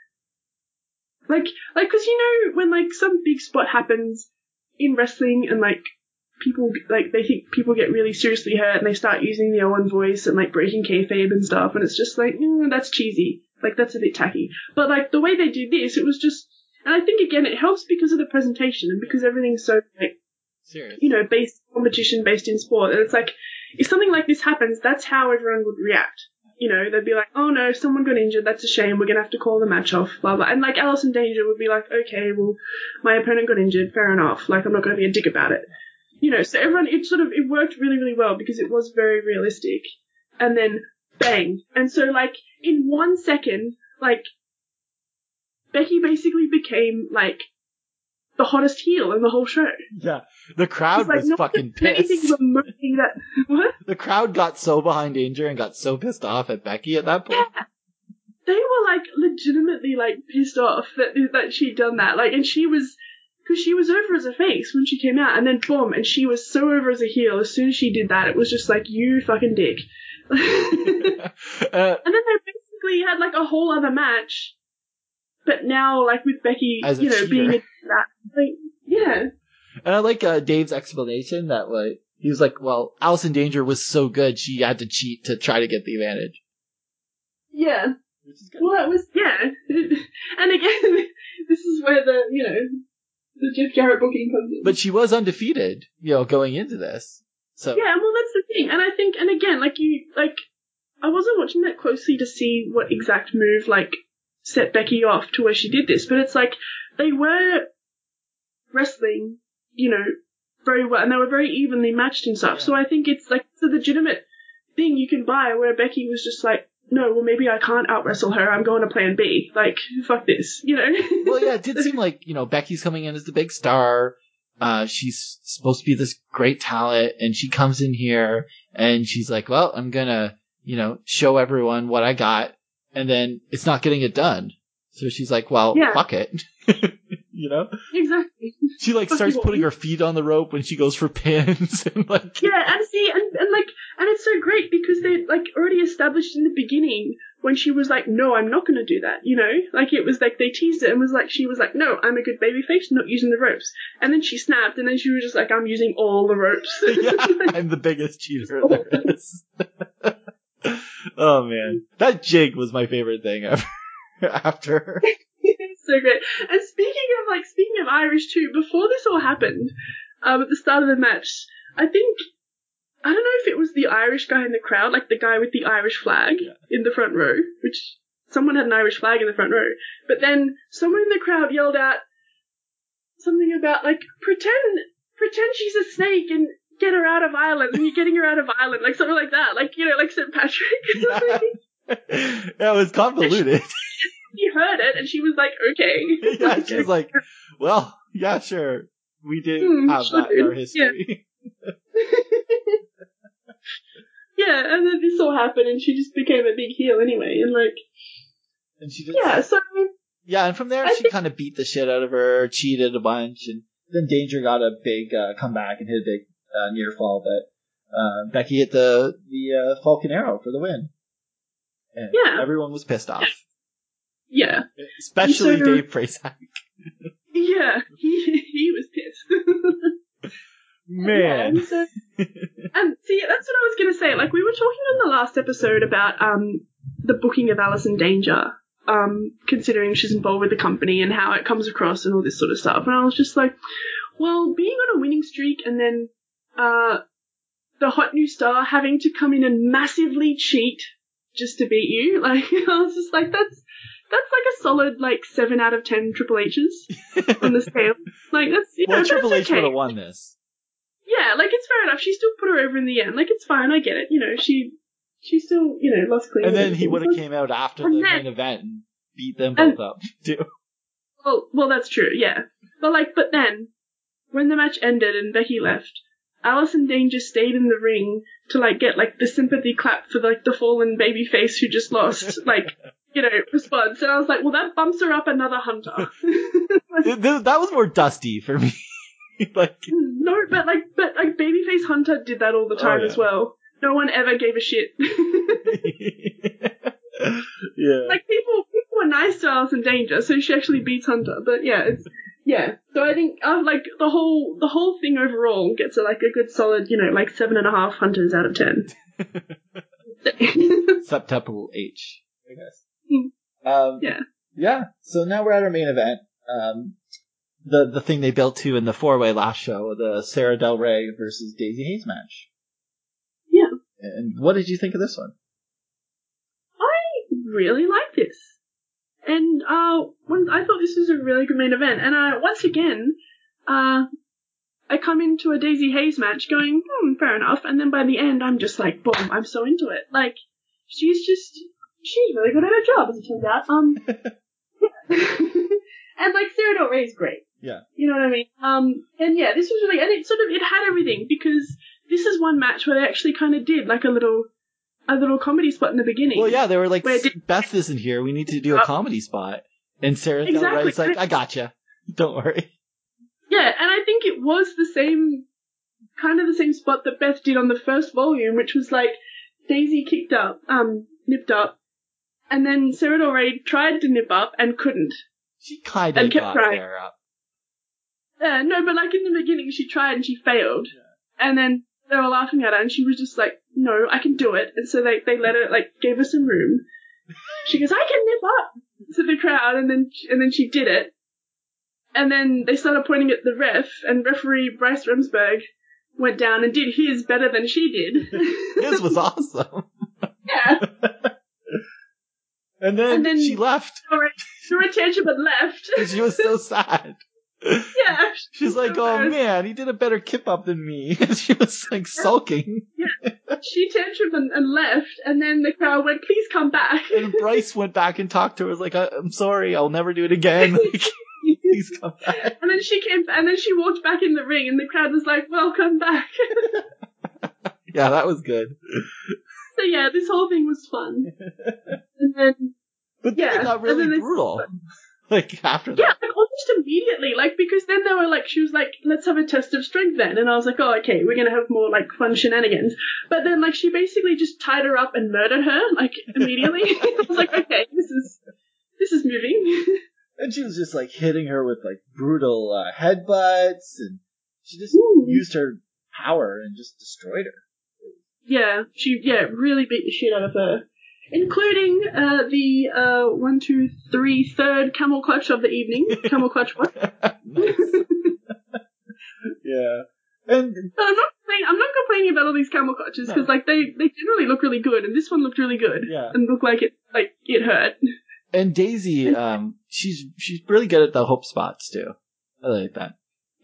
like like because you know when like some big spot happens in wrestling and like people like they think people get really seriously hurt and they start using the Owen voice and like breaking kayfabe and stuff, and it's just like mm, that's cheesy, like that's a bit tacky. But like the way they did this, it was just, and I think again it helps because of the presentation and because everything's so like Serious. you know based competition based in sport, and it's like if something like this happens, that's how everyone would react. You know, they'd be like, oh no, someone got injured, that's a shame, we're gonna have to call the match off, blah blah. And like Allison Danger would be like, okay, well my opponent got injured, fair enough, like I'm not gonna be a dick about it. You know, so everyone, it sort of, it worked really, really well because it was very realistic. And then, bang. And so, like, in one second, like, Becky basically became, like, the hottest heel in the whole show. Yeah. The crowd Like, was not fucking anything pissed. remotely that, what? The crowd got so behind Danger and got so pissed off at Becky at that point. Yeah. They were, like, legitimately, like, pissed off that, that she'd done that. Like, and she was, because she was over as a face when she came out, and then boom, and she was so over as a heel. As soon as she did that, it was just like, you fucking dick. uh, And then they basically had like a whole other match, but now like with Becky, As a you know, cheater. being a, that, like, yeah, And I like uh, Dave's explanation that like he was like, well, Allison Danger was so good she had to cheat to try to get the advantage. yeah. Which is good. Well, that was yeah. And again, this is where the you know the Jeff Jarrett booking comes in. But she was undefeated, you know, going into this. So Yeah, well, that's the thing, and I think, and again, like you, like I wasn't watching that closely to see what exact move like set Becky off to where she did this, but it's like they were wrestling, you know, very well, and they were very evenly matched and stuff. Yeah. So I think it's like it's a legitimate thing you can buy where Becky was just like, no, well, maybe I can't out wrestle her. I'm going to plan B. Like, fuck this, you know? Well, yeah, it did seem like, you know, Becky's coming in as the big star. Uh, she's supposed to be this great talent, and she comes in here, and she's like, well, I'm gonna, you know, show everyone what I got, and then it's not getting it done. So she's like, well, Yeah. fuck it. You know? Exactly. She, like, Fuck starts you, putting woman. her feet on the rope when she goes for pins, and, like... Yeah, and see, and, and like, and it's so great because they, like, already established in the beginning when she was like, no, I'm not gonna do that, you know? Like, it was like, they teased it and was like, she was like, no, I'm a good babyface, not using the ropes. And then she snapped, and then she was just like, I'm using all the ropes. Yeah, I'm the biggest cheater there is. Oh, man. That jig was my favorite thing ever after her. So great. And speaking of like speaking of Irish too, before this all happened, um, at the start of the match, I think I don't know if it was the Irish guy in the crowd, like the guy with the Irish flag Yeah. in the front row, which someone had an Irish flag in the front row. But then someone in the crowd yelled out something about like pretend pretend she's a snake and get her out of Ireland, and you're getting her out of Ireland, like something like that, like you know, like Saint Patrick. Yeah. Yeah, it was convoluted. She heard it and she was like, okay. Yeah, she was like, well, yeah, sure. We did Hmm, have sure that in our did. history. Yeah, and then this all happened and she just became a big heel anyway, and like, And she did. yeah, so, Yeah, and from there I she think- kind of beat the shit out of her, cheated a bunch, and then Danger got a big uh, comeback and hit a big uh, near fall, but uh, Becky hit the the uh, Falcon Arrow for the win. And Yeah. everyone was pissed off. yeah, Especially So- Dave Prazak. yeah, he, he was pissed. Man. Yeah, and, so, and see, that's what I was gonna say, like, we were talking in the last episode about, um, the booking of Alison Danger, um, considering she's involved with the company and how it comes across and all this sort of stuff, and I was just like, well, being on a winning streak and then, uh, the hot new star having to come in and massively cheat just to beat you, like, I was just like, that's, that's like a solid, like, seven out of ten Triple H's on the scale. Like, that's, you know, Well, but Triple it's H okay. would have won this. Yeah, like, it's fair enough. She still put her over in the end. Like, it's fine, I get it. You know, she, she still, you know, lost clean. And then he would have have came out after And the then- main event and beat them both and- up, too. Well, well, that's true, yeah. But, like, but then, when the match ended and Becky left, Alison Danger stayed in the ring to, like, get, like, the sympathy clap for, like, the fallen babyface who just lost, like, you know, response. And I was like, well, that bumps her up another hunter. Th- th- that was more Dusty for me. Like, No, but, like, but, like, babyface Hunter did that all the time Oh, yeah. as well. No one ever gave a shit. yeah. Like, people, people were nice to Alison Danger, so she actually beats Hunter. But yeah, it's, yeah. So I think, uh, like, the whole, the whole thing overall gets a, like, a good solid, you know, like, seven and a half Hunters out of ten. Septuple H, I guess. Mm. Um, Yeah. Yeah. So now we're at our main event. Um, the the thing they built to in the four way last show, the Sarah Del Rey versus Daisy Hayes match. Yeah. And what did you think of this one? I really like this. And, uh, when, I thought this was a really good main event. And, uh, once again, uh, I come into a Daisy Hayes match going, hmm, fair enough. And then by the end, I'm just like, boom, I'm so into it. Like, she's just, she's really good at her job, as it turns out. Um, yeah. And, like, Sarah Del Rey's great. Yeah. You know what I mean? Um, and yeah, this was really, and it sort of, it had everything, because this is one match where they actually kind of did, like, a little, a little comedy spot in the beginning. Well, yeah, they were like, Where did- Beth isn't here. We need to do a comedy spot. And Sarah Del Exactly. Rey's like, I gotcha. Don't worry. Yeah, and I think it was the same, kind of the same spot that Beth did on the first volume, which was like, Daisy kicked up, um, nipped up, and then Sarah Del Rey tried to nip up and couldn't. She kind And of kept got trying. there up. Uh, no, but like in the beginning she tried and she failed. Yeah. And then they were laughing at her and she was just like, no, I can do it. And so they, they let her, like, gave her some room. She goes, I can nip up to the crowd, and then, and then she did it. And then they started pointing at the ref, and referee Bryce Remsburg went down and did his better than she did. His was awesome. Yeah. And then, And then- she left Alright, threw a tantrum and left. because she was so sad. Yeah. She's like, so oh embarrassed. man, he did a better kip up than me. And she was like sulking. She tantrumed and, and left, and then the crowd went, please come back. And Bryce went back and talked to her. Was like, I- I'm sorry, I'll never do it again. Like, please come back. And then she came, and then she walked back in the ring, and the crowd was like, welcome back. Yeah, that was good. So yeah, this whole thing was fun. And then, But then Yeah, it got and really then they- brutal. Like, after yeah, that. like almost immediately, like, because then they were like, she was like, let's have a test of strength then. And I was like, oh, okay, we're gonna have more, like, fun shenanigans. But then, like, she basically just tied her up and murdered her, like, immediately. I was like, okay, this is, this is moving. And she was just like hitting her with like brutal uh, headbutts, and she just Ooh. used her power and just destroyed her. Yeah, she, yeah, really beat the shit out of her. Including, uh, the, uh, one, two, three, third camel clutch of the evening. Camel clutch what? Nice. Yeah, and But I'm not complaining, I'm not complaining about all these camel clutches, because, No. like, they, they generally look really good, and this one looked really good. Yeah. And looked like it, like, it hurt. And Daisy, um, she's she's really good at the hope spots too. I like that.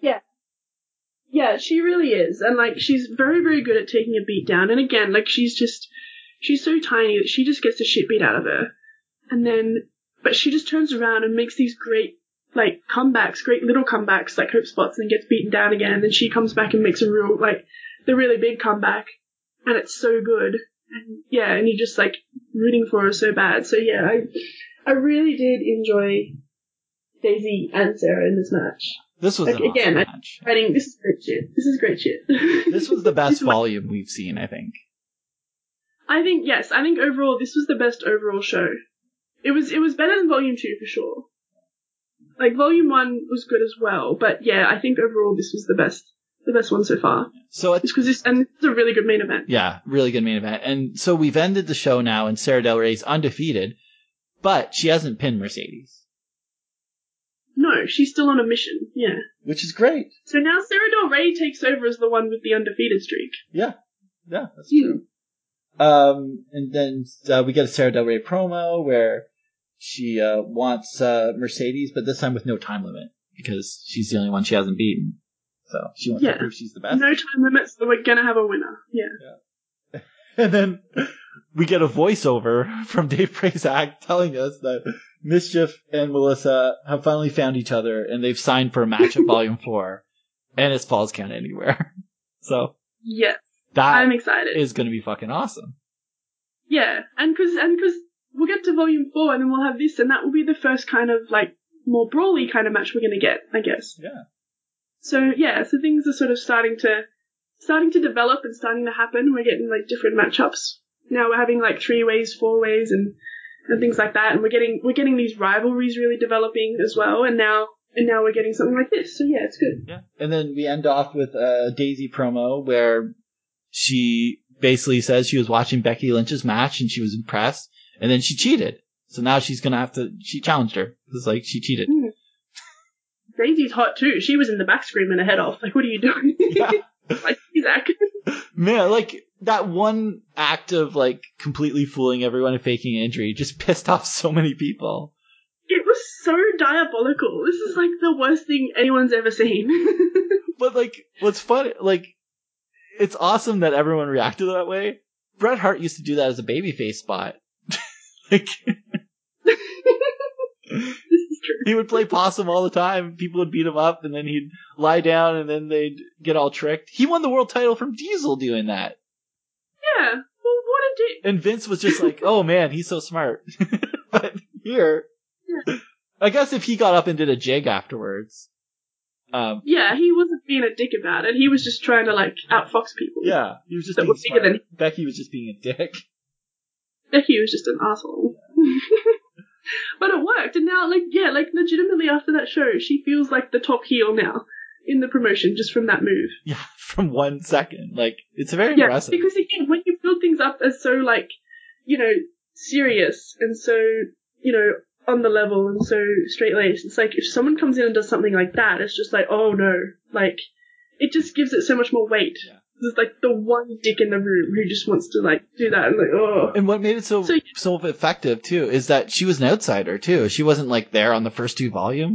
Yeah, she really is. And, like, she's very, very good at taking a beat down. And again, like, she's just, she's so tiny that she just gets the shit beat out of her. And then, but she just turns around and makes these great, like, comebacks, great little comebacks, like hope spots, and gets beaten down again. And then she comes back and makes a real, like, the really big comeback. And it's so good. And yeah, and you're just, like, rooting for her so bad. So yeah, I, I really did enjoy Daisy and Sarah in this match. This was Like, an awesome again, I- match. Writing, this is great shit. This is great shit. This was the best This is my- volume we've seen, I think. I think, yes, I think overall this was the best overall show. It was, it was better than Volume two for sure. Like, Volume one was good as well, but yeah, I think overall this was the best, the best one so far. So it, Just because this, and this is a really good main event. yeah, really good main event. And so we've ended the show now, and Sarah Del Rey's undefeated, but she hasn't pinned Mercedes. No, she's still on a mission, yeah. which is great. So now Sarah Del Rey takes over as the one with the undefeated streak. Yeah, yeah, that's Hmm. true. Um, and then uh, we get a Sarah Del Rey promo where she uh, wants uh, Mercedes, but this time with no time limit because she's the only one she hasn't beaten. So she wants Yeah. to prove she's the best. No time limits, so we're gonna have a winner, yeah. And then we get a voiceover from Dave Prazak telling us that Mischief and Melissa have finally found each other, and they've signed for a match at Volume four, and it's Falls Count Anywhere. So Yes, that I'm excited. is going to be fucking awesome. Yeah, and because and cause we'll get to Volume four and then we'll have this, and that will be the first kind of, like, more brawly kind of match we're going to get, I guess. Yeah. So, yeah, so things are sort of starting to starting to develop and starting to happen. We're getting, like, different matchups. Now we're having, like, three ways, four ways, and, and things like that, and we're getting we're getting these rivalries really developing as well, and now and now we're getting something like this. So, yeah, it's good. Yeah. And then we end off with a Daisy promo where She basically says she was watching Becky Lynch's match and she was impressed, and then she cheated. So now she's going to have to, she challenged her. It's like she cheated. Mm. Daisy's hot too. She was in the back screaming her head off. Like, what are you doing? Yeah. Like, Zach. Man, like that one act of like completely fooling everyone and faking an injury just pissed off so many people. It was so diabolical. This is like the worst thing anyone's ever seen. But like, what's funny, like, it's awesome that everyone reacted that way. Bret Hart used to do that as a babyface spot. Like, This is true. he would play possum all the time. People would beat him up, and then he'd lie down, and then they'd get all tricked. He won the world title from Diesel doing that. Yeah. Well, what a dick. And Vince was just like, oh man, he's so smart. But here, I guess if he got up and did a jig afterwards, um, Yeah, he wasn't being a dick about it. He was just trying to, like, outfox people. yeah, he was just That being were bigger smart. than- Becky was just being a dick. Becky was just an asshole. But it worked, and now, like, yeah, like, legitimately after that show, she feels like the top heel now in the promotion just from that move. Yeah, from one second. Like, it's very Yeah, impressive. because again, when you build things up as so, like, you know, serious and so, you know, on the level and so straight-laced, it's like if someone comes in and does something like that, it's just like, oh no, like, it just gives it so much more weight. Yeah. There's like the one dick in the room who just wants to, like, do that and like, oh. And what made it so, So- so effective, too, is that she was an outsider, too. She wasn't, like, there on the first two volumes.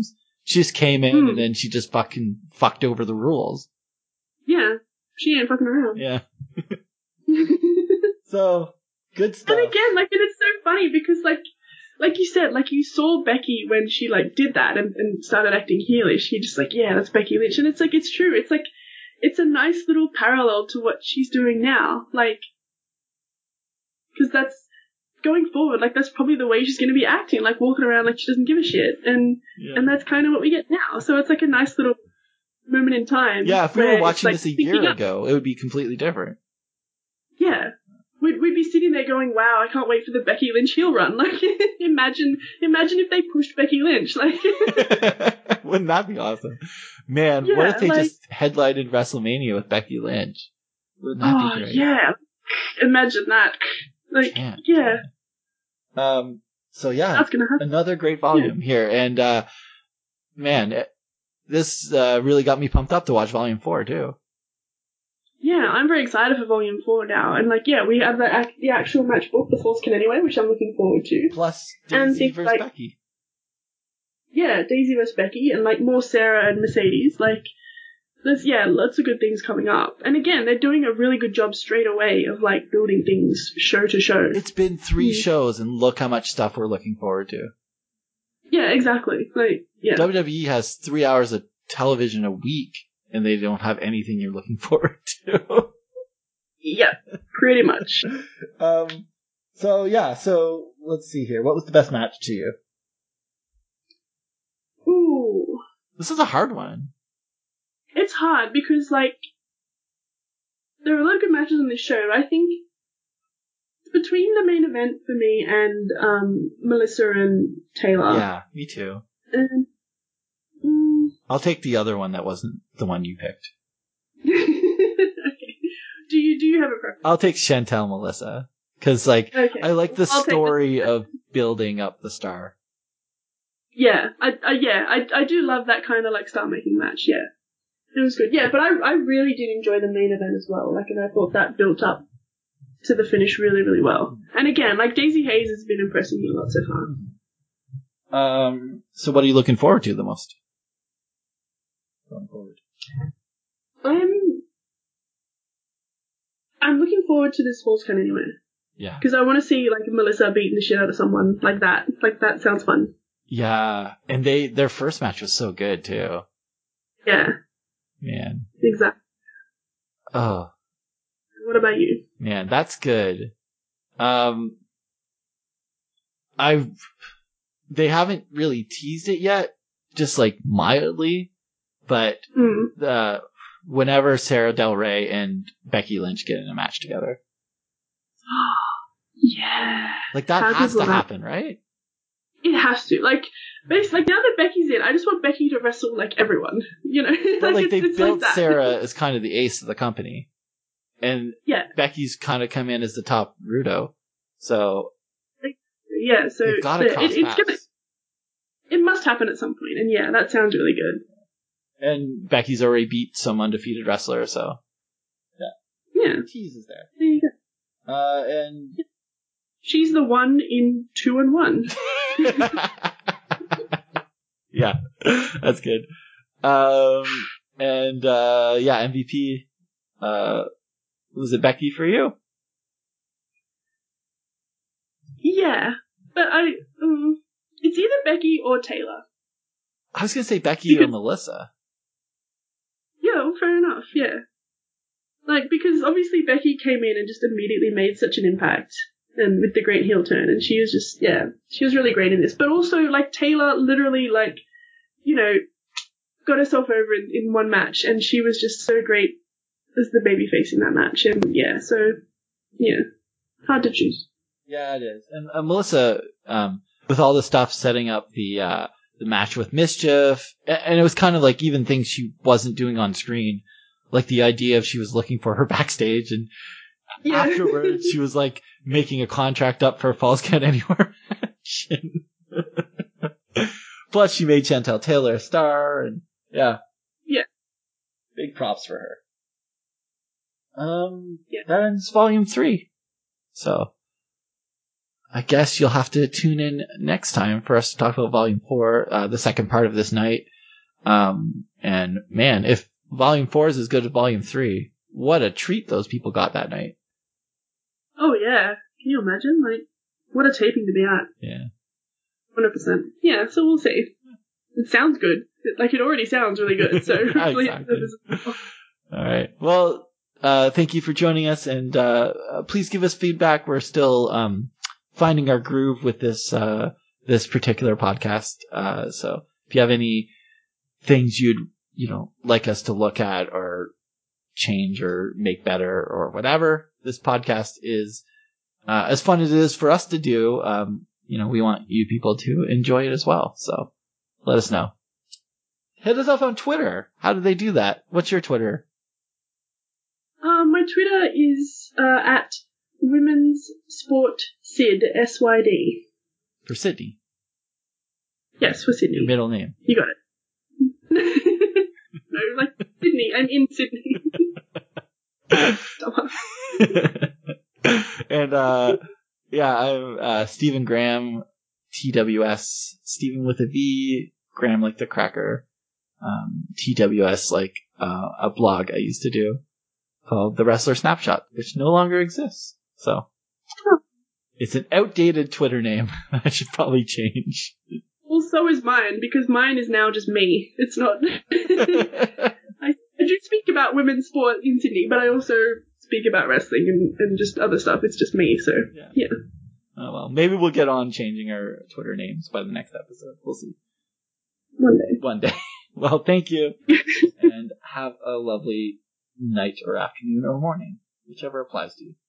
She just came in Hmm. and then she just fucking fucked over the rules. Yeah, she ain't fucking around. Yeah. and So, good stuff. again, like, and it's so funny because, like, like you said, like, you saw Becky when she, like, did that and, and started acting heelish. You're just like, yeah, that's Becky Lynch. And it's like, it's true. It's like, it's a nice little parallel to what she's doing now. Like, because that's, going forward, like, that's probably the way she's going to be acting, like, walking around like she doesn't give a shit. And, Yeah. and that's kind of what we get now. So it's like a nice little moment in time. Yeah, if we where were it's, watching like, this a syncing year up. ago, it would be completely different. Yeah. We'd, we'd be sitting there going, wow, I can't wait for the Becky Lynch heel run. Like, imagine, imagine if they pushed Becky Lynch. Like, Wouldn't that be awesome? Man, what Yeah, if they like- just headlined WrestleMania with Becky Lynch? Wouldn't that oh, be great? yeah. Imagine that. Like, Can't. yeah, Um, so yeah, that's gonna happen. another great volume here. And, uh, man, it, this, uh, really got me pumped up to watch volume four too. Yeah, I'm very excited for Volume four now. And, like, yeah, we have the, ac- the actual match book, The Force Can Anyway, which I'm looking forward to. Plus, And Daisy things versus like- Becky. Yeah, Daisy versus Becky, and, like, more Sarah and Mercedes. Like, there's, yeah, lots of good things coming up. And again, they're doing a really good job straight away of, like, building things show to show. It's been three Mm. shows, and look how much stuff we're looking forward to. Yeah, exactly. Like, yeah. W W E has three hours of television a week, and they don't have anything you're looking forward to. Yeah, pretty much. Um, so yeah, so let's see here. What was the best match to you? Ooh. This is a hard one. It's hard because, like, there are a lot of good matches on this show. I think between the main event for me and um, Melissa and Taylor. Yeah, me too. Um, mm, I'll take the other one that wasn't the one you picked. okay. Do you do you have a preference? I'll take Chantel Melissa. Cause like, Okay. I like the I'll take story of building up the star. Yeah, I, I yeah, I I do love that kind of like star making match. Yeah, it was good. Yeah, but I I really did enjoy the main event as well. Like, and I thought that built up to the finish really really well. And again, like Daisy Hayes has been impressing me a lot so far. Um, So what are you looking forward to the most? going forward. I'm I'm looking forward to this Force Can Anywhere Yeah. because I want to see like Melissa beating the shit out of someone like that. Like that sounds fun. Yeah. And they, their first match was so good too. Yeah, Man. exactly. Oh, What about you? man, that's good. Um, I've, they haven't really teased it yet, just like mildly, but Mm. uh, whenever Sarah Del Rey and Becky Lynch get in a match together, Yeah, like that How has good to will that- happen, right? it has to. Like, basically, like now that Becky's in, I just want Becky to wrestle like everyone. You know, But like it's, they it's built like that. Sarah as kind of the ace of the company, and Yeah. Becky's kind of come in as the top Rudo. So Yeah, so they've got to yeah, cross it, it's paths. gonna, it must happen at some point, and yeah, that sounds really good. And Becky's already beat some undefeated wrestler, so Yeah, The tease is there. there you go. Uh, and She's the one in two and one. yeah, that's good. Um, and uh, yeah, M V P. Uh, was it Becky for you? Yeah, but I, um, it's either Becky or Taylor. I was gonna say Becky or Because- Melissa. Yeah, well, fair enough. Yeah, like because obviously Becky came in and just immediately made such an impact, and with the great heel turn, and she was just yeah, she was really great in this. But also like Taylor, literally like, you know, got herself over in, in one match, and she was just so great as the babyface in that match. And yeah, so yeah, hard to choose. Yeah, it is. And uh, Melissa, um, with all the stuff setting up the uh, the match with Mischief, a- and it was kind of like even things she wasn't doing on screen, like the idea of she was looking for her backstage, and Yeah. afterwards she was like making a contract up for a Falls Count Anywhere match. Plus, she made Chantel Taylor a star, and yeah, big props for her. Um, Yeah. that ends volume three. So, I guess you'll have to tune in next time for us to talk about volume four, uh, the second part of this night. Um, and man, if volume four is as good as volume three, what a treat those people got that night. Oh yeah, can you imagine? Like, what a taping to be at. Yeah. one hundred percent. Yeah, so we'll see. It sounds good. It, like, it already sounds really good, so hopefully Exactly. it does. All right. Well, uh, thank you for joining us, and uh, uh, please give us feedback. We're still um, finding our groove with this uh, this particular podcast. Uh, so if you have any things you'd you know like us to look at or change or make better or whatever, this podcast is uh, as fun as it is for us to do. Um, you know, we want you people to enjoy it as well. So let us know. Hit us up on Twitter. How do they do that? What's your Twitter? Um, my Twitter is uh, at Women's Sport Sid, S Y D. For Sydney. Yes, for Sydney. Your middle name. You got it. No, like Sydney. I'm in Sydney. And, uh, yeah, I'm uh, Stephen Graham, T W S, Stephen with a V, Graham like the cracker, um, T W S like uh, a blog I used to do called The Wrestler Snapshot, which no longer exists. So it's an outdated Twitter name. I should probably change. Well, so is mine, because mine is now just me. It's not... I, I do speak about women's sport in Sydney, but I also speak about wrestling and, and just other stuff. It's just me, so yeah. yeah. Oh, well, maybe we'll get on changing our Twitter names by the next episode. We'll see. One day. One day. Well, thank you. And have a lovely night or afternoon or morning, whichever applies to you.